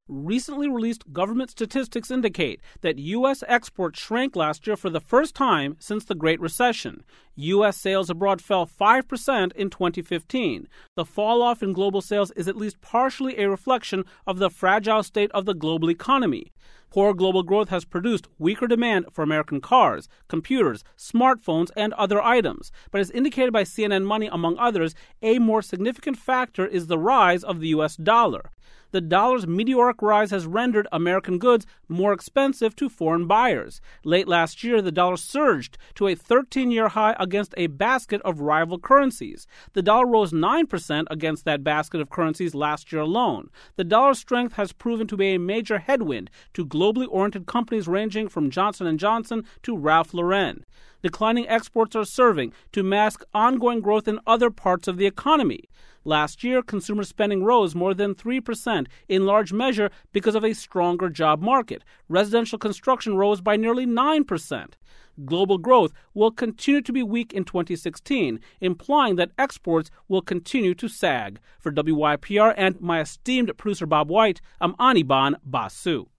Recently released government statistics indicate that U.S. exports shrank last year for the first time since the Great Recession. U.S. sales abroad fell 5% in 2015. The fall-off in global sales is at least partially a reflection of the fragile state of the global economy. Poor global growth has produced weaker demand for American cars, computers, smartphones, and other items. But as indicated by CNN Money, among others, a more significant factor is the rise of the U.S. dollar. The dollar's meteoric rise has rendered American goods more expensive to foreign buyers. Late last year, the dollar surged to a 13-year high against a basket of rival currencies. The dollar rose 9% against that basket of currencies last year alone. The dollar's strength has proven to be a major headwind to globally oriented companies ranging from Johnson & Johnson to Ralph Lauren. Declining exports are serving to mask ongoing growth in other parts of the economy. Last year, consumer spending rose more than 3%, in large measure because of a stronger job market. Residential construction rose by nearly 9%. Global growth will continue to be weak in 2016, implying that exports will continue to sag. For WYPR and my esteemed producer Bob White, I'm Anirban Basu.